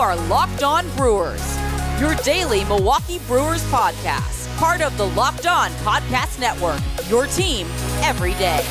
are Locked On Brewers, your daily Milwaukee Brewers podcast, part of the Locked On Podcast Network, your team every day.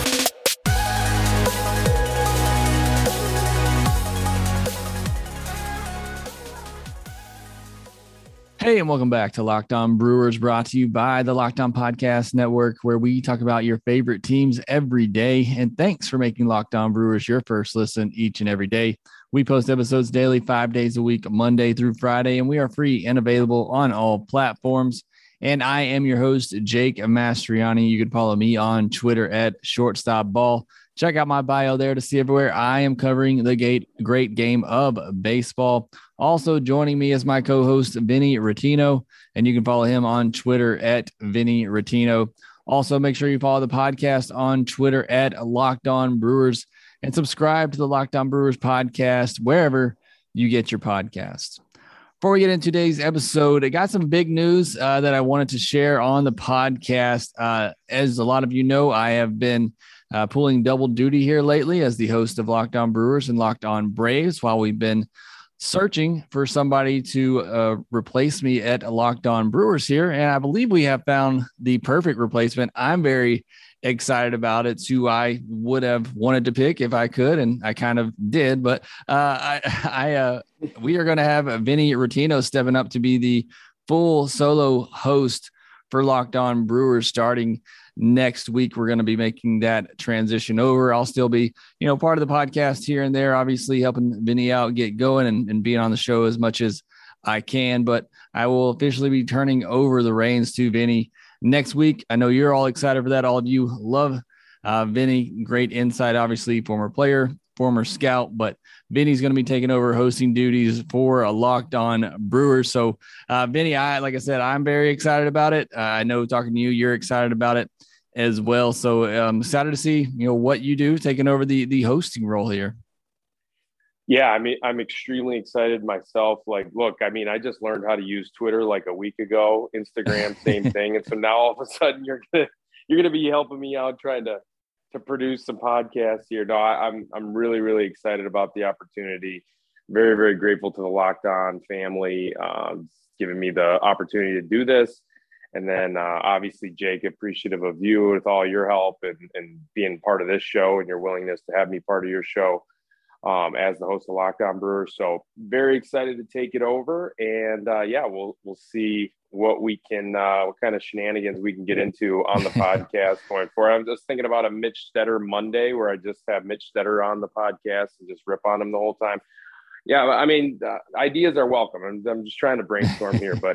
Hey, and welcome back to Locked On Brewers, brought to you by the Locked On Podcast Network, where we talk about your favorite teams every day. And thanks for making Locked On Brewers your first listen each and every day. We post episodes daily, 5 days a week, Monday through Friday, and we are free and available on all platforms. And I am your host, Jake Mastriani. You can follow me on Twitter at ShortstopBall. Check out my bio there to see everywhere I am covering the great game of baseball. Also joining me is my co-host, Vinny Rottino, and you can follow him on Twitter at Vinny Rottino. Also, make sure you follow the podcast on Twitter at Locked On Brewers and subscribe to the Locked On Brewers podcast wherever you get your podcasts. Before we get into today's episode, I got some big news that I wanted to share on the podcast. As a lot of you know, I have been pulling double duty here lately as the host of Locked On Brewers and Locked On Braves while we've been searching for somebody to replace me at Locked On Brewers here. And I believe we have found the perfect replacement. I'm very excited about it. It's who I would have wanted to pick if I could, and I kind of did. But we are going to have Vinny Rottino stepping up to be the full solo host for Locked On Brewers starting next week. We're going to be making that transition over. I'll still be, part of the podcast here and there, obviously helping Vinny out, get going and being on the show as much as I can, but I will officially be turning over the reins to Vinny next week. I know you're all excited for that. All of you love Vinny. Great insight, obviously, former player, former scout, but Vinny's going to be taking over hosting duties for Locked On Brewers. So Vinny, like I said, I'm very excited about it. I know talking to you, you're excited about it as well. So I'm excited to see, what you do taking over the hosting role here. Yeah, I'm extremely excited myself. I just learned how to use Twitter like a week ago. Instagram, same thing. And so now all of a sudden you're gonna be helping me out trying to produce some podcasts here. No, I'm really, really excited about the opportunity. Very, very grateful to the Locked On family giving me the opportunity to do this. And then obviously, Jake, appreciative of you with all your help and being part of this show and your willingness to have me part of your show as the host of Locked On Brewers. So very excited to take it over. And we'll see what we can, what kind of shenanigans we can get into on the podcast going forward. I'm just thinking about a Mitch Stetter Monday where I just have Mitch Stetter on the podcast and just rip on him the whole time. Yeah, I mean, ideas are welcome. I'm just trying to brainstorm here, but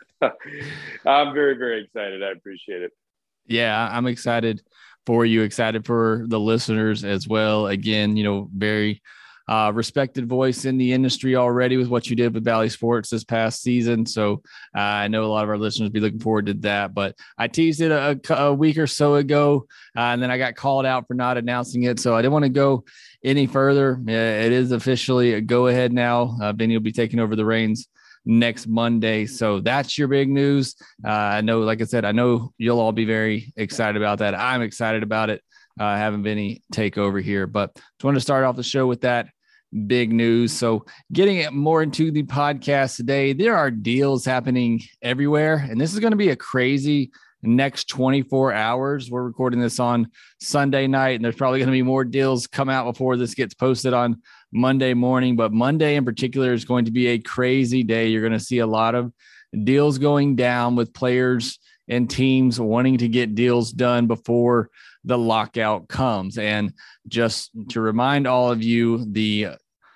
I'm very, very excited. I appreciate it. Yeah, I'm excited for you, excited for the listeners as well. Again, very respected voice in the industry already with what you did with Bally Sports this past season. So I know a lot of our listeners will be looking forward to that, but I teased it a week or so ago and then I got called out for not announcing it. So I didn't want to go any further. It is officially a go ahead now. Vinny will be taking over the reins next Monday. So that's your big news. I know, like I said, I know you'll all be very excited about that. I'm excited about it, having Vinny take over here, but just wanted to start off the show with that big news. So getting it more into the podcast today, there are deals happening everywhere, and this is going to be a crazy next 24 hours. We're recording this on Sunday night, and there's probably going to be more deals come out before this gets posted on Monday morning, but Monday in particular is going to be a crazy day. You're going to see a lot of deals going down with players and teams wanting to get deals done before the lockout comes. And just to remind all of you, the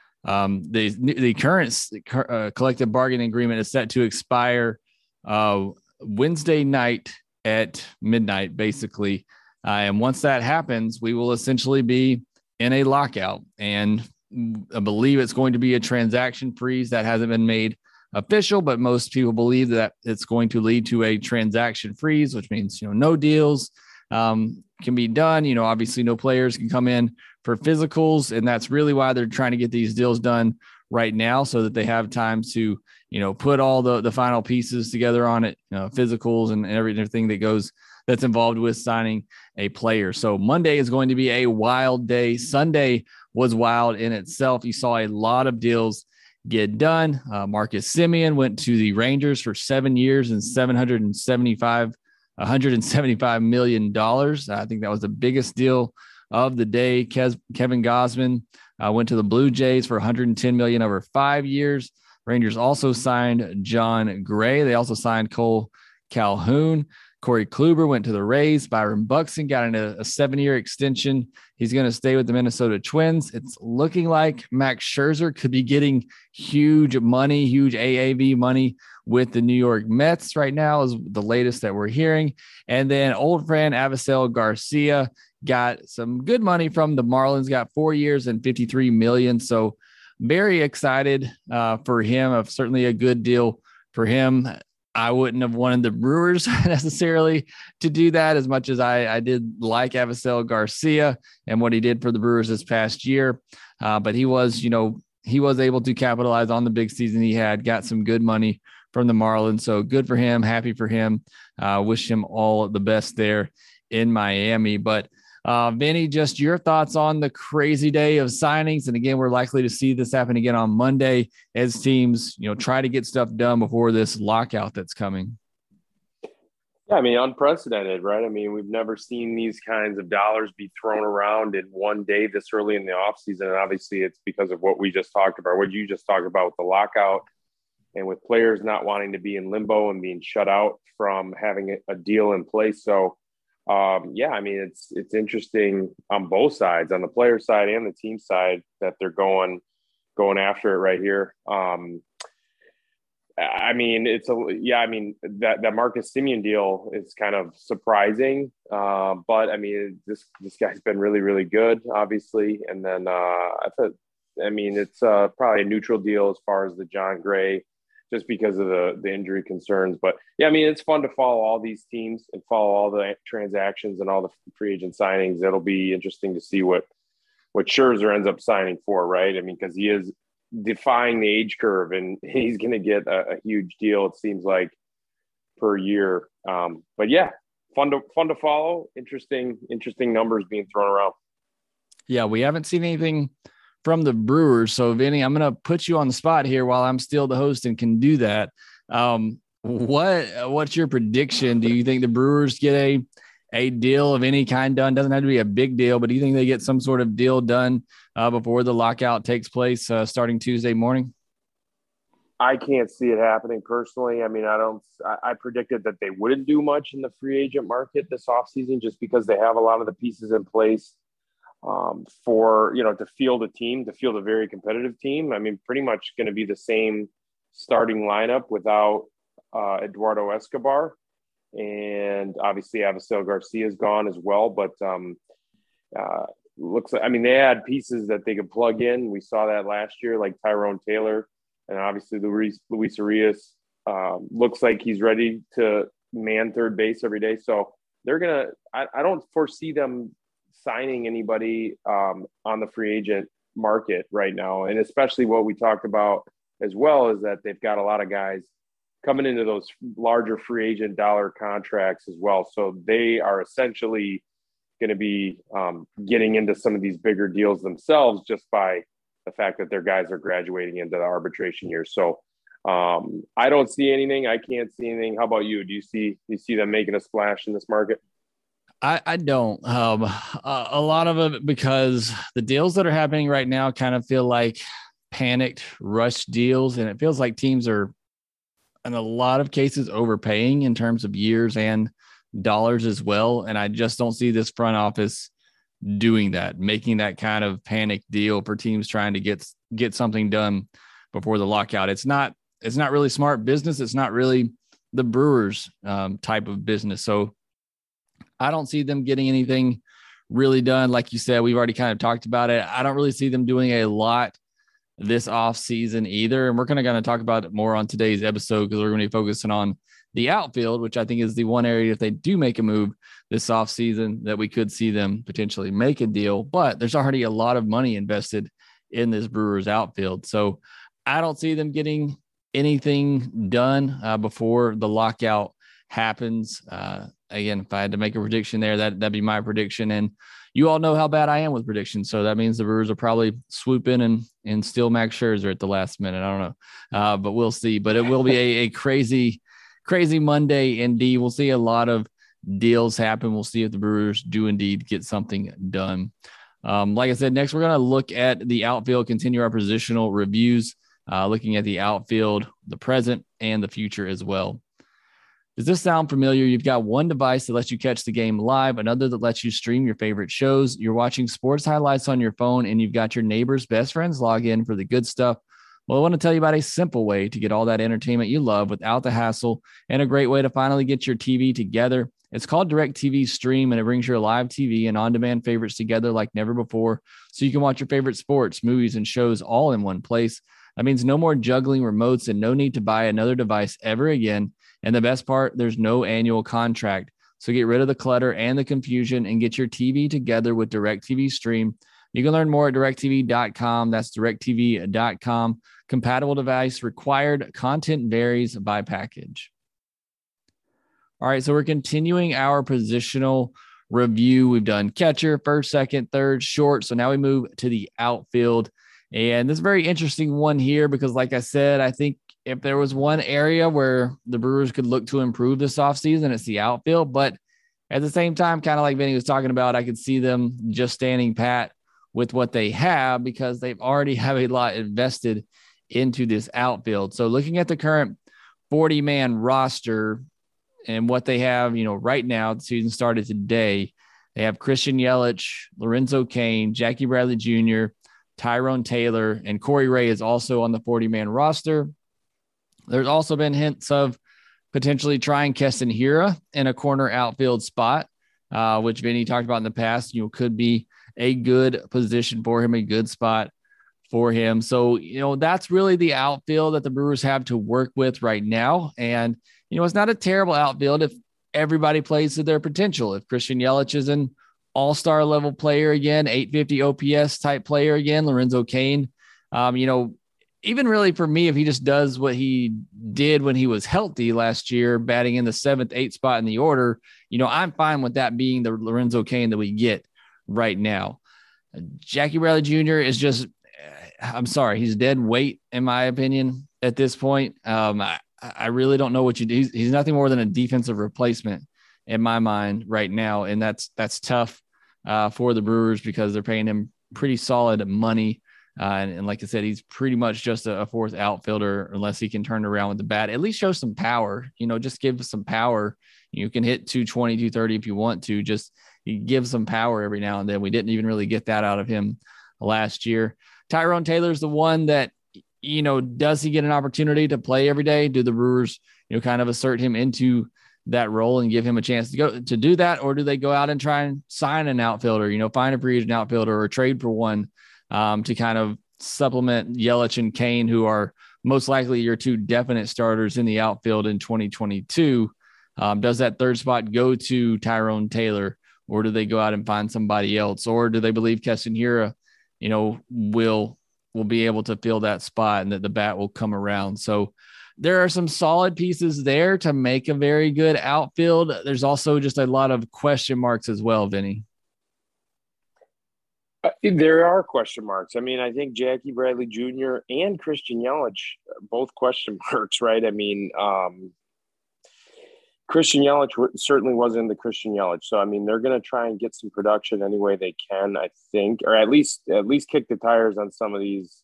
current collective bargaining agreement is set to expire Wednesday night at midnight, basically. And once that happens, we will essentially be in a lockout. And I believe it's going to be a transaction freeze. That hasn't been made official, but most people believe that it's going to lead to a transaction freeze, which means, no deals can be done. Obviously no players can come in for physicals. And that's really why they're trying to get these deals done right now so that they have time to, put all the final pieces together on it, physicals and everything that's involved with signing a player. So Monday is going to be a wild day. Sunday was wild in itself. You saw a lot of deals get done. Marcus Semien went to the Rangers for 7 years and $175 million. I think that was the biggest deal of the day. Kevin Gausman went to the Blue Jays for $110 million over 5 years. Rangers also signed John Gray. They also signed Cole Calhoun. Corey Kluber went to the Rays. Byron Buxton got into a 7-year extension. He's going to stay with the Minnesota Twins. It's looking like Max Scherzer could be getting huge money, huge AAV money with the New York Mets right now is the latest that we're hearing. And then old friend Avisail Garcia got some good money from the Marlins, got 4 years and $53 million. So very excited for him. Certainly a good deal for him. I wouldn't have wanted the Brewers necessarily to do that as much as I did like Avisail Garcia and what he did for the Brewers this past year. But he was able to capitalize on the big season he had, got some good money from the Marlins. So good for him. Happy for him. Wish him all the best there in Miami. But Vinny, just your thoughts on the crazy day of signings. And again, we're likely to see this happen again on Monday as teams, try to get stuff done before this lockout that's coming. Yeah, I mean, unprecedented, right? I mean, we've never seen these kinds of dollars be thrown around in one day this early in the offseason. And obviously it's because of what we just talked about, what you just talked about with the lockout and with players not wanting to be in limbo and being shut out from having a deal in place. So, yeah, I mean, it's interesting on both sides, on the player side and the team side, that they're going after it right here. I mean, that Marcus Semien deal is kind of surprising. But I mean, this guy's been really, really good, obviously. And then it's probably a neutral deal as far as the John Gray, just because of the injury concerns. But yeah, I mean, it's fun to follow all these teams and follow all the transactions and all the free agent signings. It'll be interesting to see what Scherzer ends up signing for, right? I mean, because he is defying the age curve and he's going to get a huge deal, it seems like, per year. But yeah, fun to follow. Interesting numbers being thrown around. Yeah, we haven't seen anything from the Brewers. So Vinny, I'm going to put you on the spot here while I'm still the host and can do that. What's your prediction? Do you think the Brewers get a deal of any kind done? Doesn't have to be a big deal, but do you think they get some sort of deal done before the lockout takes place starting Tuesday morning? I can't see it happening personally. I mean, I predicted that they wouldn't do much in the free agent market this offseason just because they have a lot of the pieces in place to field a very competitive team. I mean, pretty much going to be the same starting lineup without Eduardo Escobar, and obviously Avisail Garcia is gone as well. But looks like, I mean, they had pieces that they could plug in. We saw that last year, like Tyrone Taylor, and obviously Luis Urias looks like he's ready to man third base every day. So they're gonna. I don't foresee them signing anybody on the free agent market right now. And especially what we talked about as well is that they've got a lot of guys coming into those larger free agent dollar contracts as well. So they are essentially going to be getting into some of these bigger deals themselves just by the fact that their guys are graduating into the arbitration year. So I don't see anything. I can't see anything. How about you? Do you see them making a splash in this market? I don't. A lot of it because the deals that are happening right now kind of feel like panicked rush deals. And it feels like teams are, in a lot of cases, overpaying in terms of years and dollars as well. And I just don't see this front office doing that, making that kind of panic deal for teams trying to get something done before the lockout. It's not really smart business. It's not really the Brewers type of business. So I don't see them getting anything really done. Like you said, we've already kind of talked about it. I don't really see them doing a lot this off season either. And we're going to talk about it more on today's episode because we're going to be focusing on the outfield, which I think is the one area, if they do make a move this off season, that we could see them potentially make a deal. But there's already a lot of money invested in this Brewers outfield. So I don't see them getting anything done before the lockout happens. Again, if I had to make a prediction there, that'd be my prediction. And, you all know how bad I am with predictions. So that means the Brewers will probably swoop in and steal Max Scherzer at the last minute. I don't know, but we'll see. But it will be a crazy Monday indeed. We'll see a lot of deals happen. We'll see if the Brewers do indeed get something done. Like I said, next we're going to look at the outfield, continue our positional reviews, looking at the outfield, the present and the future as well. Does this sound familiar? You've got one device that lets you catch the game live, another that lets you stream your favorite shows. You're watching sports highlights on your phone, and you've got your neighbor's best friends log in for the good stuff. Well, I want to tell you about a simple way to get all that entertainment you love without the hassle, and a great way to finally get your TV together. It's called DirecTV Stream, and it brings your live TV and on-demand favorites together like never before, so you can watch your favorite sports, movies, and shows all in one place. That means no more juggling remotes and no need to buy another device ever again. And the best part, there's no annual contract. So get rid of the clutter and the confusion and get your TV together with DirecTV Stream. You can learn more at directtv.com. That's directtv.com. Compatible device required. Content varies by package. All right, so we're continuing our positional review. We've done catcher, first, second, third, short. So now we move to the outfield. And this is a very interesting one here because, like I said, I think if there was one area where the Brewers could look to improve this offseason, it's the outfield. But at the same time, kind of like Vinny was talking about, I could see them just standing pat with what they have because they've already have a lot invested into this outfield. So looking at the current 40-man roster and what they have, right now, the season started today, they have Christian Yelich, Lorenzo Cain, Jackie Bradley Jr., Tyrone Taylor, and Corey Ray is also on the 40-man roster. There's also been hints of potentially trying Keston Hiura in a corner outfield spot, which Vinny talked about in the past, could be a good position for him, a good spot for him. So, that's really the outfield that the Brewers have to work with right now. And, it's not a terrible outfield if everybody plays to their potential. If Christian Yelich is an all-star level player again, 850 OPS type player again, Lorenzo Cain, even really for me, if he just does what he did when he was healthy last year, batting in the 7th, 8th spot in the order, I'm fine with that being the Lorenzo Cain that we get right now. Jackie Bradley Jr. is just, I'm sorry, he's dead weight in my opinion at this point. I really don't know what you do. He's nothing more than a defensive replacement in my mind right now. And that's tough for the Brewers because they're paying him pretty solid money. And like I said, he's pretty much just a fourth outfielder unless he can turn around with the bat, at least show some power, just give some power. You can hit 220, 230 if you want to, just give some power every now and then. We didn't even really get that out of him last year. Tyrone Taylor's the one that, does he get an opportunity to play every day? Do the Brewers, kind of assert him into that role and give him a chance to do that? Or do they go out and try and sign an outfielder, find a free agent outfielder or trade for one to kind of supplement Yelich and Cain, who are most likely your two definite starters in the outfield in 2022. Does that third spot go to Tyrone Taylor, or do they go out and find somebody else? Or do they believe Keston Hiura, will be able to fill that spot and that the bat will come around? So there are some solid pieces there to make a very good outfield. There's also just a lot of question marks as well, Vinny. There are question marks. I mean, I think Jackie Bradley Jr. and Christian Yelich, both question marks, right? I mean, Christian Yelich certainly wasn't the Christian Yelich. So, I mean, they're going to try and get some production any way they can, I think, or at least kick the tires on some of these,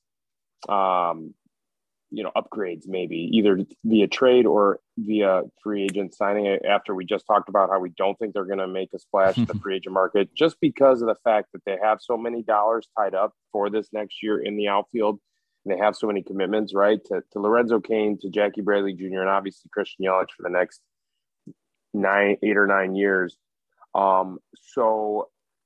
upgrades, maybe either via trade or via free agent signing, after we just talked about how we don't think they're going to make a splash in the free agent market, just because of the fact that they have so many dollars tied up for this next year in the outfield. And they have so many commitments, right? To Lorenzo Cain, to Jackie Bradley Jr., and obviously Christian Yelich for the next 8 or 9 years. So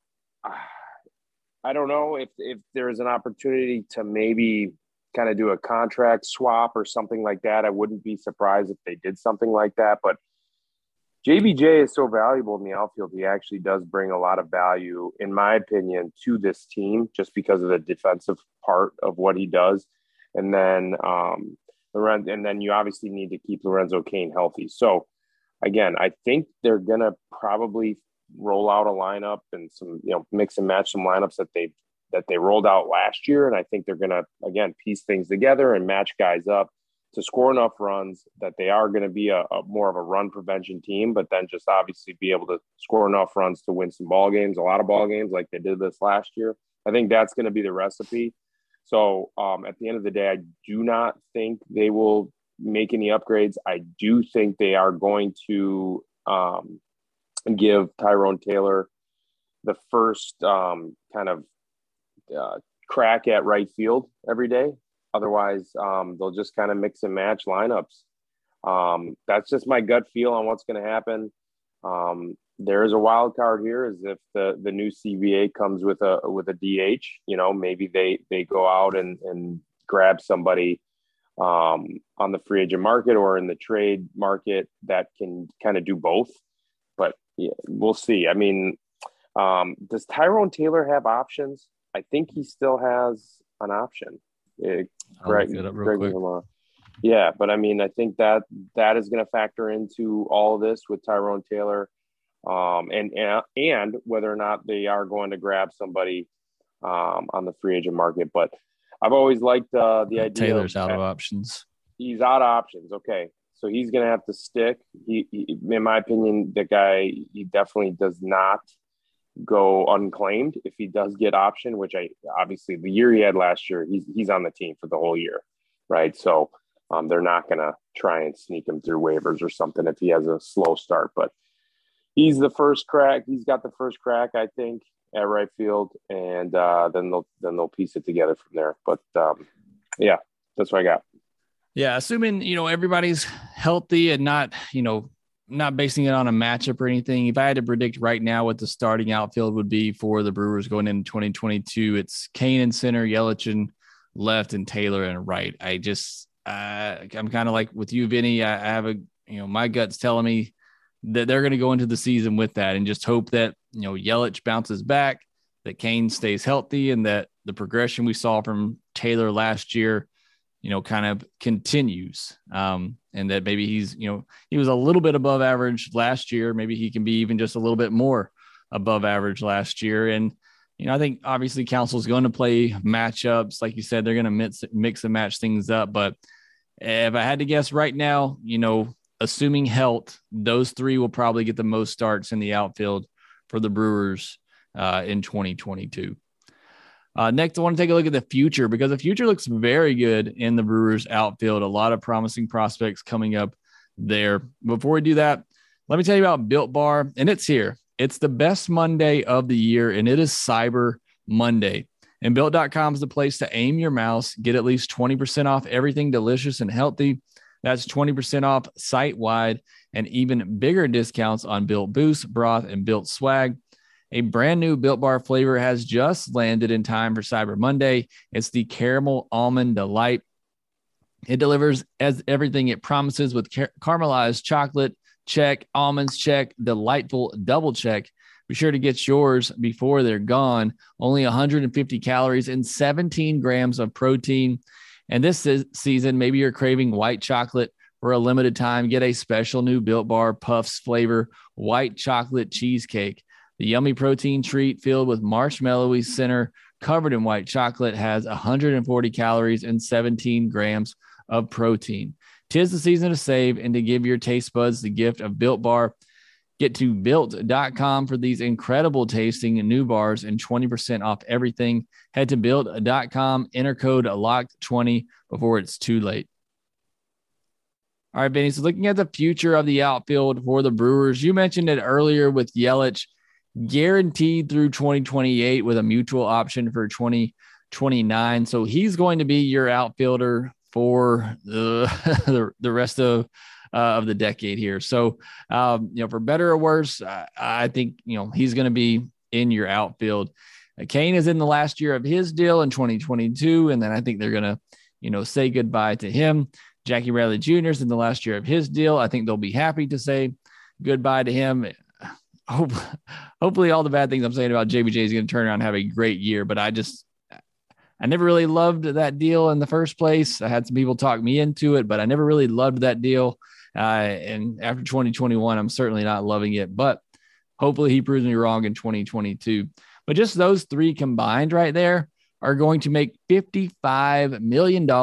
I don't know if there is an opportunity to maybe kind of do a contract swap or something like that. I wouldn't be surprised if they did something like that, but JBJ is so valuable in the outfield. He actually does bring a lot of value, in my opinion, to this team just because of the defensive part of what he does. And then you obviously need to keep Lorenzo Cain healthy. So again, I think they're going to probably roll out a lineup and some, mix and match some lineups that they rolled out last year. And I think they're going to, again, piece things together and match guys up to score enough runs that they are going to be a more of a run prevention team, but then just obviously be able to score enough runs to win some ball games, a lot of ball games like they did this last year. I think that's going to be the recipe. So at the end of the day, I do not think they will make any upgrades. I do think they are going to give Tyrone Taylor the first crack at right field every day. Otherwise, they'll just kind of mix and match lineups. That's just my gut feel on what's going to happen. There is a wild card here, as if the new CBA comes with a DH. Maybe they go out and grab somebody on the free agent market or in the trade market that can kind of do both. But yeah, we'll see. I mean, does Tyrone Taylor have options? I think he still has an option. Greg, yeah, but I mean, I think that is going to factor into all of this with Tyrone Taylor, and whether or not they are going to grab somebody on the free agent market. But I've always liked the idea. Taylor's out of options. He's out of options. Okay, so he's going to have to stick. He, in my opinion, the guy, he definitely does not go unclaimed if he does get option, which obviously the year he had last year, he's on the team for the whole year, right? So they're not going to try and sneak him through waivers or something if he has a slow start, but he's the first crack. He's got the first crack, I think, at right field, and then they'll piece it together from there. But yeah, that's what I got. Yeah, assuming everybody's healthy and not basing it on a matchup or anything. If I had to predict right now what the starting outfield would be for the Brewers going into 2022, it's Cain in center, Yelich in left, and Taylor in right. I'm kind of like with you, Vinny. I have my gut's telling me that they're going to go into the season with that and just hope that, Yelich bounces back, that Cain stays healthy, and that the progression we saw from Taylor last year, kind of continues. And that maybe he was a little bit above average last year. Maybe he can be even just a little bit more above average last year. And, I think obviously Council's going to play matchups. Like you said, they're going to mix and match things up. But if I had to guess right now, assuming health, those three will probably get the most starts in the outfield for the Brewers in 2022. Next, I want to take a look at the future, because the future looks very good in the Brewers outfield. A lot of promising prospects coming up there. Before we do that, let me tell you about Built Bar, and it's here. It's the best Monday of the year, and it is Cyber Monday. And Built.com is the place to aim your mouse, get at least 20% off everything delicious and healthy. That's 20% off site-wide, and even bigger discounts on Built Boost, Broth, and Built Swag. A brand new Built Bar flavor has just landed in time for Cyber Monday. It's the Caramel Almond Delight. It delivers as everything it promises with caramelized chocolate, check, almonds, check, delightful double check. Be sure to get yours before they're gone. Only 150 calories and 17 grams of protein. And this season, maybe you're craving white chocolate for a limited time. Get a special new Built Bar Puffs flavor, white chocolate cheesecake. The yummy protein treat filled with marshmallowy center covered in white chocolate has 140 calories and 17 grams of protein. 'Tis the season to save and to give your taste buds the gift of Built Bar. Get to Built.com for these incredible tasting new bars and 20% off everything. Head to Built.com, enter code LOCKED20 before it's too late. All right, Benny, so looking at the future of the outfield for the Brewers, you mentioned it earlier with Yelich, guaranteed through 2028 with a mutual option for 2029. So he's going to be your outfielder for the rest of the decade here. So, for better or worse, I think, he's going to be in your outfield. Cain is in the last year of his deal in 2022. And then I think they're going to, say goodbye to him. Jackie Bradley Jr. is in the last year of his deal. I think they'll be happy to say goodbye to him. Hopefully all the bad things I'm saying about JBJ is going to turn around and have a great year. But I never really loved that deal in the first place. I had some people talk me into it, but I never really loved that deal. And after 2021, I'm certainly not loving it. But hopefully he proves me wrong in 2022. But just those three combined right there are going to make $55 million in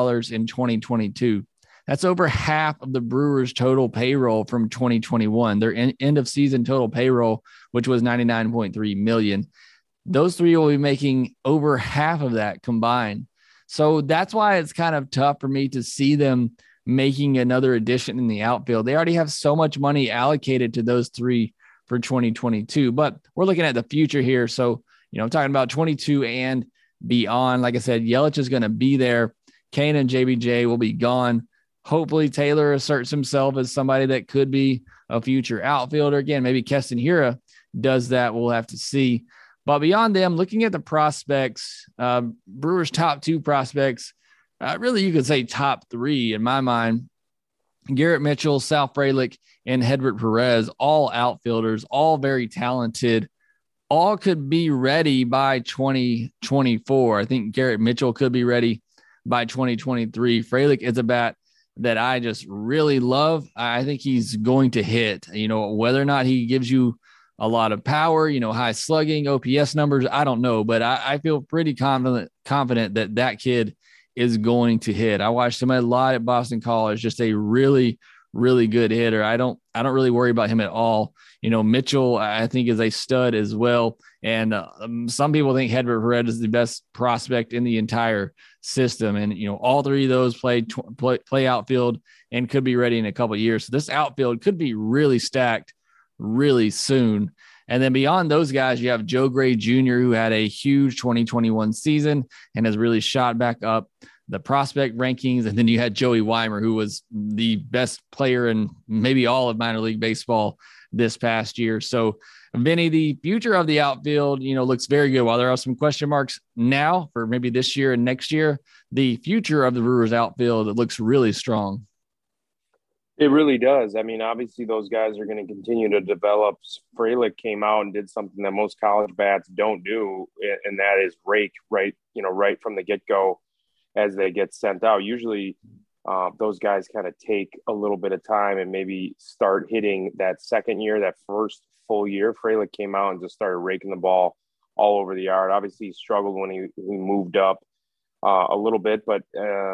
2022. That's over half of the Brewers' total payroll from 2021. Their end of season total payroll, which was $99.3 million. Those three will be making over half of that combined. So that's why it's kind of tough for me to see them making another addition in the outfield. They already have so much money allocated to those three for 2022, but we're looking at the future here. So, I'm talking about 22 and beyond. Like I said, Yelich is going to be there. Kane and JBJ will be gone. Hopefully Taylor asserts himself as somebody that could be a future outfielder. Again, maybe Keston Hiura does that. We'll have to see. But beyond them, looking at the prospects, Brewers' top two prospects, really you could say top three in my mind, Garrett Mitchell, Sal Frelick, and Hedbert Perez, all outfielders, all very talented, all could be ready by 2024. I think Garrett Mitchell could be ready by 2023. Frelick is a bat that I just really love. I think he's going to hit, whether or not he gives you a lot of power, high slugging, OPS numbers, I don't know, but I feel pretty confident that kid is going to hit. I watched him a lot at Boston College, just a really, really good hitter. I don't really worry about him at all. Mitchell, I think, is a stud as well. And some people think Hedbert Perez is the best prospect in the entire system. And, all three of those play outfield and could be ready in a couple of years. So this outfield could be really stacked really soon. And then beyond those guys, you have Joe Gray Jr., who had a huge 2021 season and has really shot back up the prospect rankings. And then you had Joey Weimer, who was the best player in maybe all of minor league baseball this past year. So, Vinny, the future of the outfield, looks very good. While there are some question marks now for maybe this year and next year, the future of the Brewers outfield, it looks really strong. It really does. I mean, obviously those guys are going to continue to develop. Frelick came out and did something that most college bats don't do, and that is rake right from the get-go as they get sent out. Usually those guys kind of take a little bit of time and maybe start hitting that second year, that first full year. Frelick came out and just started raking the ball all over the yard. Obviously he struggled when he moved up a little bit, but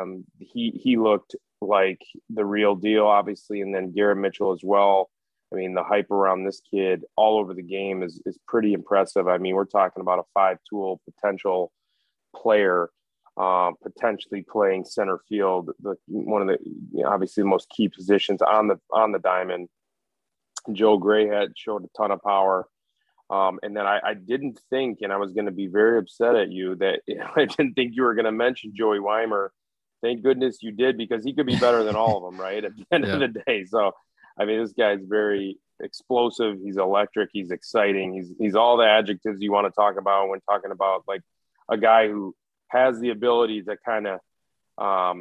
he looked like the real deal, obviously. And then Garrett Mitchell as well. I mean, the hype around this kid all over the game is pretty impressive. I mean, we're talking about a 5-tool potential player, potentially playing center field, one of the obviously the most key positions on the diamond. Joe Gray showed a ton of power. And then I didn't think, and I was going to be very upset at you that I didn't think you were going to mention Joey Weimer. Thank goodness you did, because he could be better than all of them, right? At the end of the day. So, I mean, this guy's very explosive. He's electric. He's exciting. He's all the adjectives you want to talk about when talking about like a guy who has the ability to kind of, how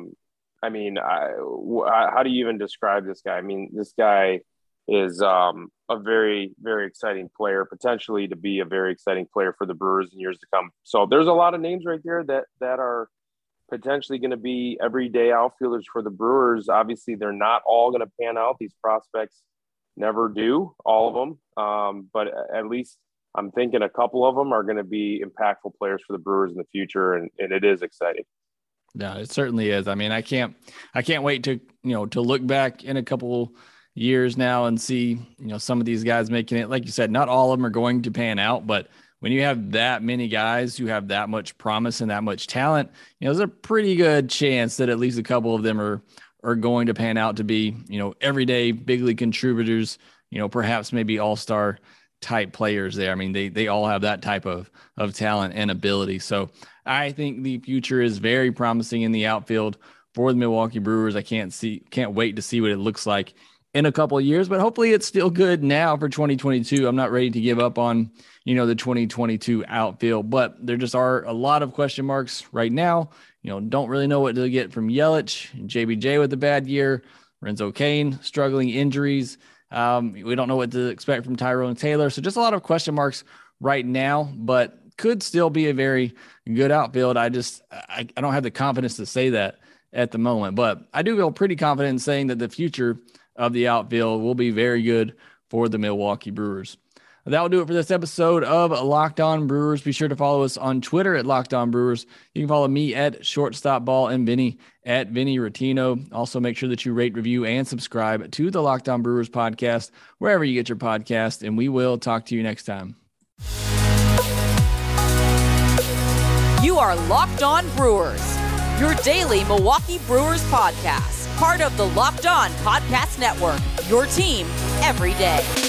do you even describe this guy? I mean, this guy is a very, very exciting player, potentially to be a very exciting player for the Brewers in years to come. So there's a lot of names right there that are potentially going to be everyday outfielders for the Brewers. Obviously, they're not all going to pan out. These prospects never do, all of them. But at least I'm thinking a couple of them are going to be impactful players for the Brewers in the future, and it is exciting. No, it certainly is. I mean, I can't wait to look back in a couple years now and see, some of these guys making it. Like you said, not all of them are going to pan out, but when you have that many guys who have that much promise and that much talent, there's a pretty good chance that at least a couple of them are going to pan out to be, everyday big league contributors, perhaps maybe all-star type players there. I mean, they all have that type of talent and ability. So I think the future is very promising in the outfield for the Milwaukee Brewers. I can't wait to see what it looks like in a couple of years, but hopefully it's still good now for 2022. I'm not ready to give up on, the 2022 outfield, but there just are a lot of question marks right now. Don't really know what to get from Yelich, JBJ with a bad year, Renzo Kane struggling injuries. We don't know what to expect from Tyrone Taylor. So just a lot of question marks right now, but could still be a very good outfield. I don't have the confidence to say that at the moment, but I do feel pretty confident in saying that the future of the outfield will be very good for the Milwaukee Brewers. That will do it for this episode of Locked On Brewers. Be sure to follow us on Twitter at Locked On Brewers. You can follow me at ShortstopBall and Vinny at Vinny Rotino. Also, make sure that you rate, review, and subscribe to the Locked On Brewers podcast, wherever you get your podcast, and we will talk to you next time. You are Locked On Brewers, your daily Milwaukee Brewers podcast, part of the Locked On Podcast Network, your team every day.